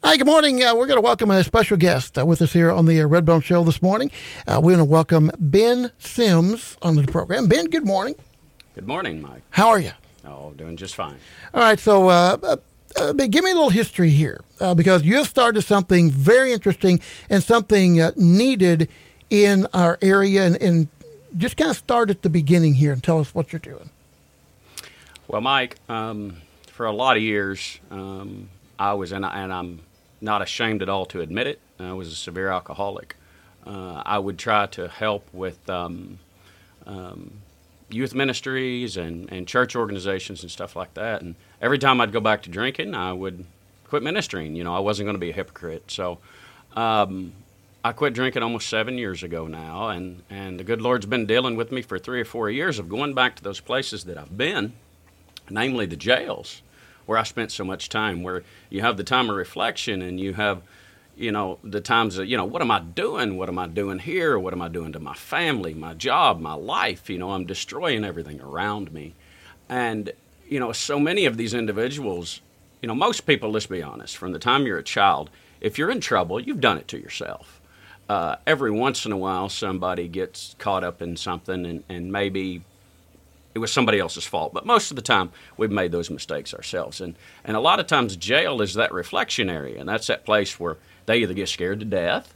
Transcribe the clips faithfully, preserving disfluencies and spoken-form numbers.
Hi, good morning. Uh, we're going to welcome a special guest uh, with us here on the uh, Red Bone Show this morning. Uh, we're going to welcome Ben Sims on the program. Ben, good morning. Good morning, Mike. How are you? Oh, doing just fine. All right, so uh, uh, uh, give me a little history here uh, because you have started something very interesting and something uh, needed in our area, and, and just kind of start at the beginning here and tell us what you're doing. Well, Mike, um, for a lot of years, um, I was, and, I, and I'm not ashamed at all to admit it, I was a severe alcoholic. Uh, I would try to help with um, um, youth ministries and, and church organizations and stuff like that. And every time I'd go back to drinking, I would quit ministering. You know, I wasn't going to be a hypocrite. So um, I quit drinking almost seven years ago now, and, and the good Lord's been dealing with me for three or four years of going back to those places that I've been, namely the jails, where I spent so much time, where you have the time of reflection and you have, you know, the times of, you know, what am I doing? What am I doing here? What am I doing to my family, my job, my life? You know, I'm destroying everything around me. And, you know, so many of these individuals, you know, most people, let's be honest, from the time you're a child, if you're in trouble, you've done it to yourself. Uh, every once in a while, somebody gets caught up in something and, and maybe it was somebody else's fault. But most of the time, we've made those mistakes ourselves. And, and a lot of times, jail is that reflection area, and that's that place where they either get scared to death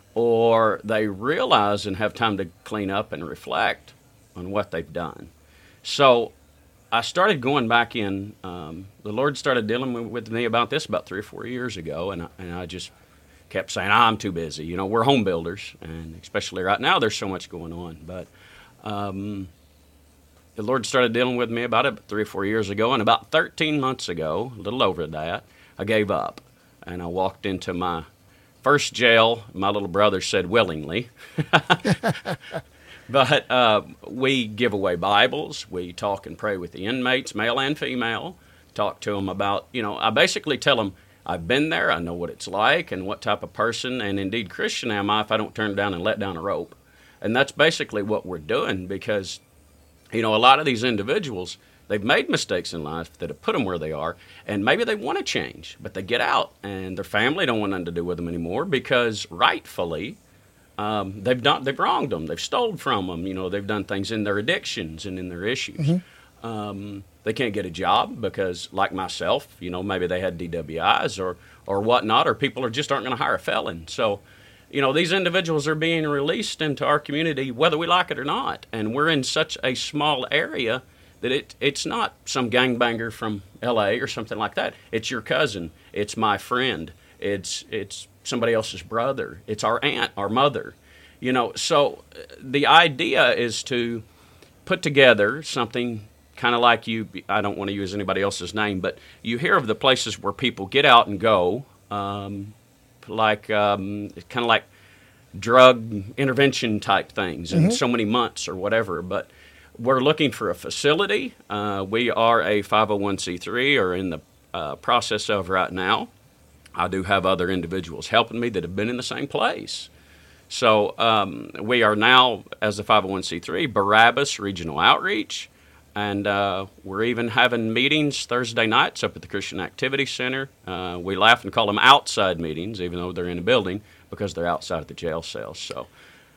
or they realize and have time to clean up and reflect on what they've done. So I started going back in. Um, the Lord started dealing with me about this about three or four years ago, and I, and I just kept saying, oh, I'm too busy. You know, we're home builders, and especially right now, there's so much going on. But um, the Lord started dealing with me about it three or four years ago, and about thirteen months ago, a little over that, I gave up, and I walked into my first jail. My little brother said willingly. But uh, we give away Bibles. We talk and pray with the inmates, male and female, talk to them about, you know, I basically tell them, I've been there, I know what it's like, and what type of person, and indeed Christian am I if I don't turn down and let down a rope. And that's basically what we're doing because, you know, a lot of these individuals, they've made mistakes in life that have put them where they are, and maybe they want to change, but they get out, and their family don't want nothing to do with them anymore because rightfully, um, they've done, they've wronged them, they've stolen from them, you know, they've done things in their addictions and in their issues. Mm-hmm. Um, they can't get a job because, like myself, you know, maybe they had D W Is or, or whatnot, or people are just aren't going to hire a felon. So, you know, these individuals are being released into our community whether we like it or not, and we're in such a small area that it it's not some gangbanger from L A or something like that. It's your cousin. It's my friend. It's it's somebody else's brother. It's our aunt, our mother. You know, so the idea is to put together something kind of like you, I don't want to use anybody else's name, but you hear of the places where people get out and go, um, like um, kind of like drug intervention type things in mm-hmm. so many months or whatever, but we're looking for a facility. Uh, we are a five oh one c three or in the uh, process of right now. I do have other individuals helping me that have been in the same place. So um, we are now, as a five oh one c three, Barabbas Regional Outreach, and uh, we're even having meetings Thursday nights up at the Christian Activity Center. Uh, we laugh and call them outside meetings, even though they're in a building, because they're outside of the jail cells. So,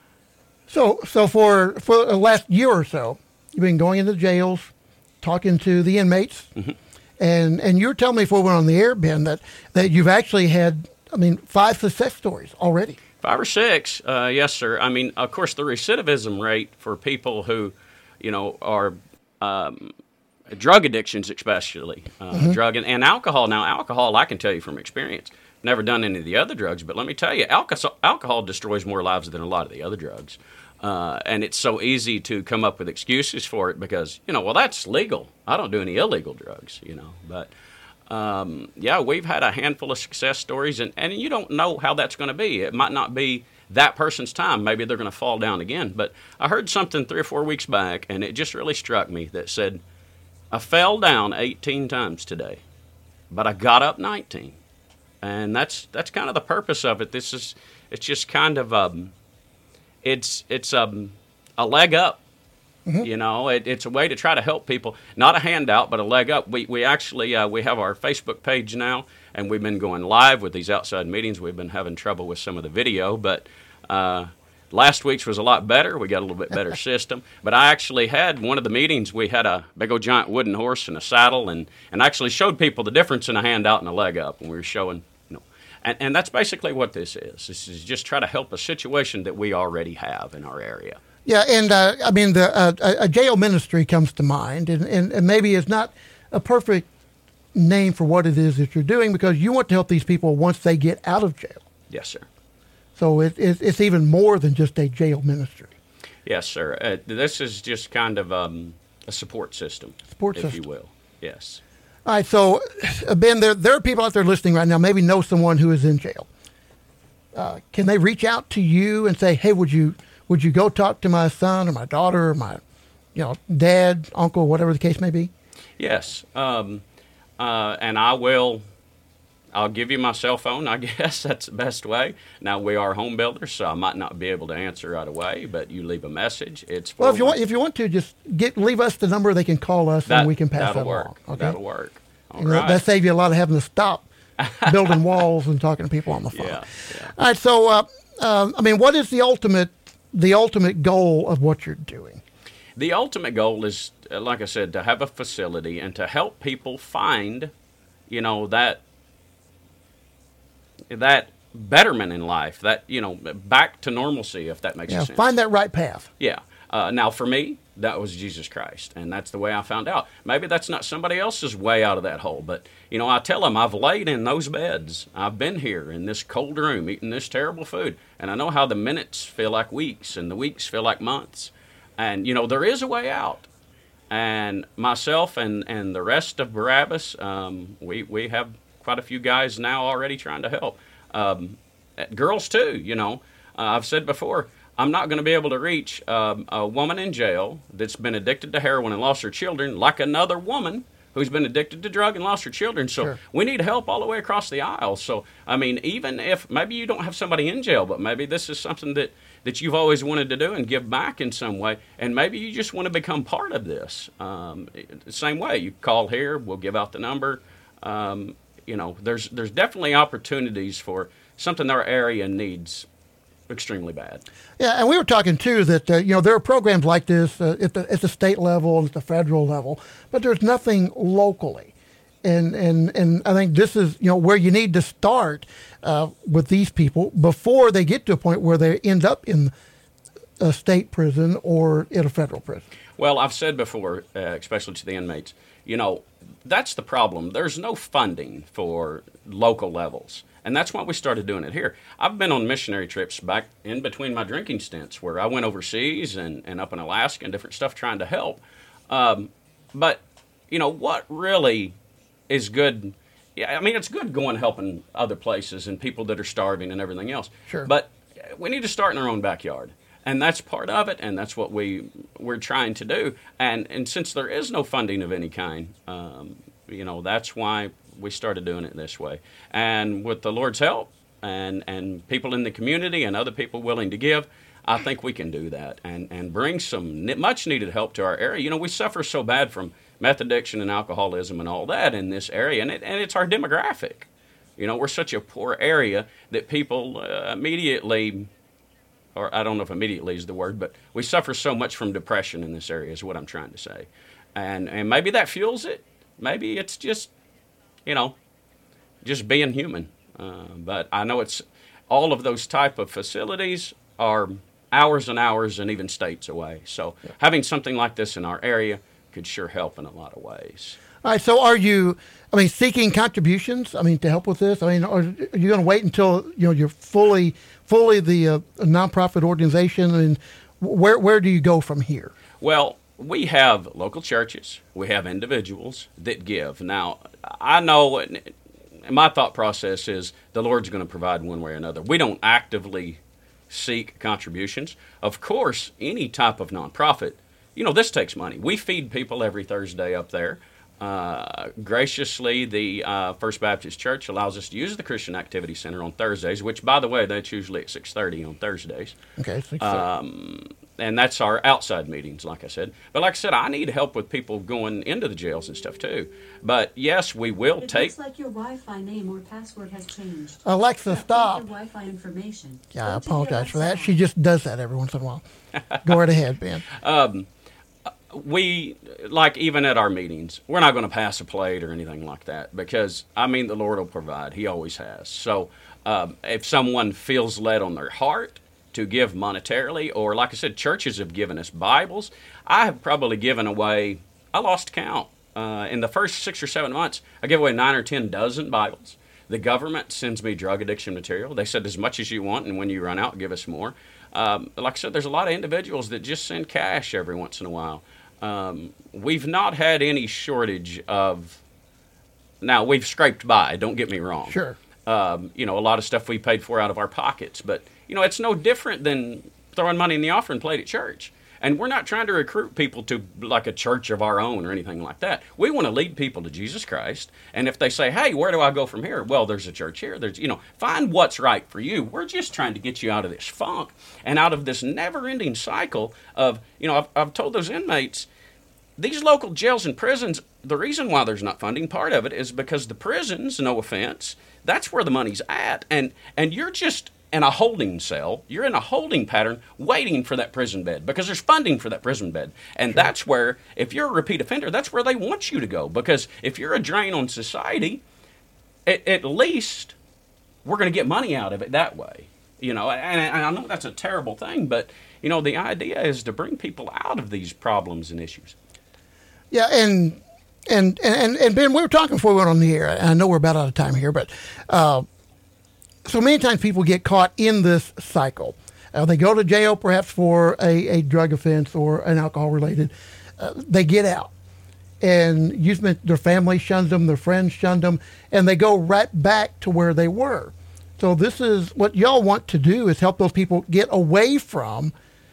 so, so for for the last year or so, you've been going into jails, talking to the inmates, mm-hmm. and and you were telling me before we went on the air, Ben, that, that you've actually had, I mean, five success stories already. Five or six, uh, yes, sir. I mean, of course, the recidivism rate for people who, you know, are um, drug addictions especially, uh, mm-hmm. drug and, and alcohol. Now, alcohol, I can tell you from experience, never done any of the other drugs, but let me tell you, alcohol, alcohol destroys more lives than a lot of the other drugs. Uh, and it's so easy to come up with excuses for it because, you know, well, that's legal. I don't do any illegal drugs, you know. But, um, yeah, we've had a handful of success stories, and, and you don't know how that's going to be. It might not be that person's time. Maybe they're going to fall down again. But I heard something three or four weeks back, and it just really struck me that said, I fell down eighteen times today, but I got up nineteen. And that's that's kind of the purpose of it. This is, it's just kind of... Um, It's it's um, a leg up Mm-hmm. You know, it, it's a way to try to help people, not a handout, but a leg up. We we actually uh, we have our Facebook page now, and we've been going live with these outside meetings. We've been having trouble with some of the video, but uh, last week's was a lot better. We got a little bit better system. But I actually had one of the meetings. We had a big old giant wooden horse and a saddle, and and actually showed people the difference in a handout and a leg up, and we were showing. And, and that's basically what this is. This is just try to help a situation that we already have in our area. Yeah, and uh, I mean, the, uh, a jail ministry comes to mind, and, and, and maybe it's not a perfect name for what it is that you're doing, because you want to help these people once they get out of jail. Yes, sir. So it, it, it's even more than just a jail ministry. Yes, sir. Uh, this is just kind of um, a support system, support if system. you will. Yes. All right, so, uh, Ben, there, there are people out there listening right now, maybe know someone who is in jail. Uh, can they reach out to you and say, hey, would you would you go talk to my son or my daughter or my, you know, dad, uncle, whatever the case may be? Yes, um, uh, and I will, I'll give you my cell phone, I guess. That's the best way. Now, we are home builders, so I might not be able to answer right away, but you leave a message. It's Well, if you want if you want to, just get leave us the number. They can call us, that, and we can pass that'll that work. along. Okay? That'll work. All You know, right. that saves you a lot of having to stop building walls and talking to people on the phone. Yeah, yeah. All right, so, uh, uh, I mean, what is the ultimate the ultimate goal of what you're doing? The ultimate goal is, uh, like I said, to have a facility and to help people find, you know, that that betterment in life, that, you know, back to normalcy, if that makes Yeah, sense. find that right path. Yeah. Uh, now, for me, that was Jesus Christ, and that's the way I found out. Maybe that's not somebody else's way out of that hole, but, you know, I tell them I've laid in those beds. I've been here in this cold room eating this terrible food, and I know how the minutes feel like weeks and the weeks feel like months. And, you know, there is a way out. And myself and, and the rest of Barabbas, um, we, we have quite a few guys now already trying to help. Um, girls, too, you know. Uh, I've said before, I'm not going to be able to reach um, a woman in jail that's been addicted to heroin and lost her children like another woman who's been addicted to drug and lost her children. So Sure. we need help all the way across the aisle. So, I mean, even if maybe you don't have somebody in jail, but maybe this is something that, that you've always wanted to do and give back in some way, and maybe you just want to become part of this. Um, the same way, you call here, we'll give out the number. Um, you know, there's there's definitely opportunities for something our area needs extremely bad. Yeah, and we were talking too that uh, you know there are programs like this uh, at the at the state level and at the federal level, but there's nothing locally, and and and I think this is you know where you need to start uh, with these people before they get to a point where they end up in a state prison or in a federal prison. Well, I've said before, uh, especially to the inmates, you know, that's the problem. There's no funding for local levels. And that's why we started doing it here. I've been on missionary trips back in between my drinking stints where I went overseas and, and up in Alaska and different stuff trying to help. Um, but, you know, what really is good? Yeah, I mean, it's good going helping other places and people that are starving and everything else. Sure. But we need to start in our own backyard. And that's part of it, and that's what we, we're trying to do. And, and since there is no funding of any kind, um, you know, that's why we started doing it this way. And with the Lord's help and, and people in the community and other people willing to give, I think we can do that and, and bring some much needed help to our area. You know, we suffer so bad from meth addiction and alcoholism and all that in this area, and, it, and it's our demographic. You know, we're such a poor area that people uh, immediately, or I don't know if immediately is the word, but we suffer so much from depression in this area is what I'm trying to say. And, and maybe that fuels it. Maybe it's just, you know, just being human. Uh, but I know it's all of those type of facilities are hours and hours and even states away. So yeah. having something like this in our area could sure help in a lot of ways. All right. So are you, I mean, seeking contributions? I mean, to help with this? I mean, are, are you going to wait until, you know, you're fully, fully the uh, nonprofit organization? I mean, where, where do you go from here? Well, we have local churches, we have individuals that give. Now, I know my thought process is the Lord's going to provide one way or another. We don't actively seek contributions. Of course, any type of nonprofit, you know, this takes money. We feed people every Thursday up there. Uh, graciously, the uh, First Baptist Church allows us to use the Christian Activity Center on Thursdays, which, by the way, that's usually at six thirty on Thursdays. Okay, six thirty. Um, and that's our outside meetings, like I said. But like I said, I need help with people going into the jails and stuff too. But yes, we will It take. looks like your Wi-Fi name or password has changed. Alexa, Update stop. Your Wi-Fi information. Yeah, I Go to your apologize for that. website. She just does that every once in a while. Go right ahead, Ben. We, like even at our meetings, we're not going to pass a plate or anything like that because, I mean, the Lord will provide. He always has. So um, if someone feels led on their heart to give monetarily, or like I said, churches have given us Bibles. I have probably given away, I lost count. Uh, in the first six or seven months, I gave away nine or ten dozen Bibles. The government sends me drug addiction material. They said as much as you want, and when you run out, give us more. Um, like I said, there's a lot of individuals that just send cash every once in a while. Um, we've not had any shortage of, now we've scraped by, don't get me wrong. Sure. Um, you know, a lot of stuff we paid for out of our pockets, but, you know, it's no different than throwing money in the offering plate at church. And we're not trying to recruit people to like a church of our own or anything like that. We want to lead people to Jesus Christ. And if they say, hey, where do I go from here? Well, there's a church here. There's, you know, find what's right for you. We're just trying to get you out of this funk and out of this never-ending cycle of, you know, I've, I've told those inmates, these local jails and prisons, the reason why there's not funding, part of it is because the prisons, no offense, that's where the money's at. And and you're just in a holding cell. You're in a holding pattern waiting for that prison bed because there's funding for that prison bed. And sure. That's where, if you're a repeat offender, that's where they want you to go. Because if you're a drain on society, at, at least we're going to get money out of it that way. You know, and, and I know that's a terrible thing, but, you know, the idea is to bring people out of these problems and issues. Yeah, and and and and Ben, we were talking before we went on the air. And I know we're about out of time here, but uh, so many times people get caught in this cycle. Uh, they go to jail perhaps for a, a drug offense or an alcohol related. Uh, they get out, and you meant their family shuns them, their friends shunned them, and they go right back to where they were. So this is what y'all want to do, is help those people get away from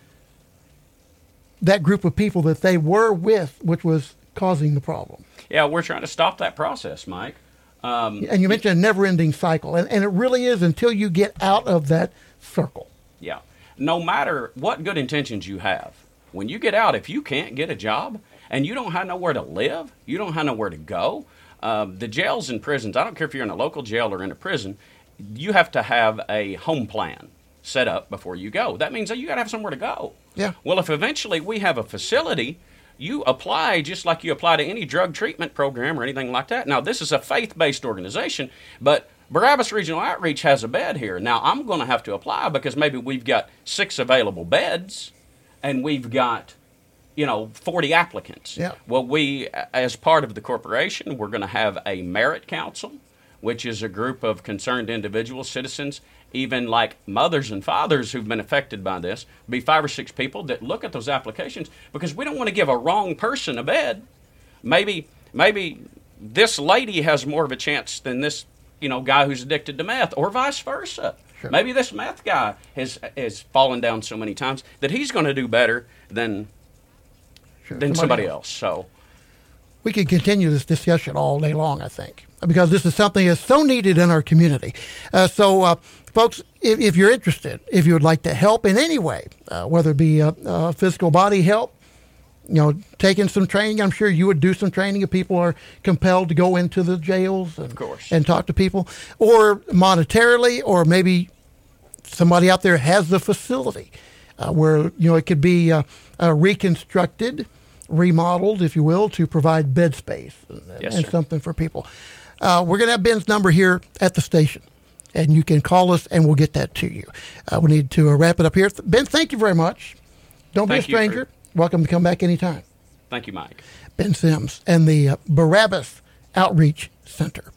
that group of people that they were with, which was causing the problem. Yeah, we're trying to stop that process, Mike. Um, and you mentioned a never-ending cycle, and, and it really is until you get out of that circle. Yeah. No matter what good intentions you have, when you get out, if you can't get a job and you don't have nowhere to live, you don't have nowhere to go, uh, the jails and prisons, I don't care if you're in a local jail or in a prison, you have to have a home plan set up before you go. That means that you got to have somewhere to go. Yeah. Well, if eventually we have a facility, you apply just like you apply to any drug treatment program or anything like that. Now, this is a faith-based organization, but Barabbas Regional Outreach has a bed here. Now, I'm going to have to apply because maybe we've got six available beds and we've got, you know, forty applicants. Yeah. Well, we, as part of the corporation, we're going to have a merit council, which is a group of concerned individuals, citizens, even like mothers and fathers who've been affected by this, be five or six people that look at those applications because we don't want to give a wrong person a bed. Maybe maybe this lady has more of a chance than this, you know, guy who's addicted to meth, or vice versa. Sure. Maybe this meth guy has has fallen down so many times that he's going to do better than Sure. than Somebody somebody else. else. So We could continue this discussion all day long, I think, because this is something that's so needed in our community. Uh, so, uh, folks, if, if you're interested, if you would like to help in any way, uh, whether it be uh, uh, physical body help, you know, taking some training, I'm sure you would do some training if people are compelled to go into the jails and, Of course. and talk to people, or monetarily, or maybe somebody out there has the facility uh, where, you know, it could be uh, uh, reconstructed, remodeled, if you will, to provide bed space and, Yes, and sir. something for people. Uh, we're going to have Ben's number here at the station, and you can call us, and we'll get that to you. Uh, we need to uh, wrap it up here. Ben, thank you very much. Don't Thank be you a for- stranger. Welcome to come back anytime. thank you, Mike. Ben Sims and the uh, Barabbas Outreach Center.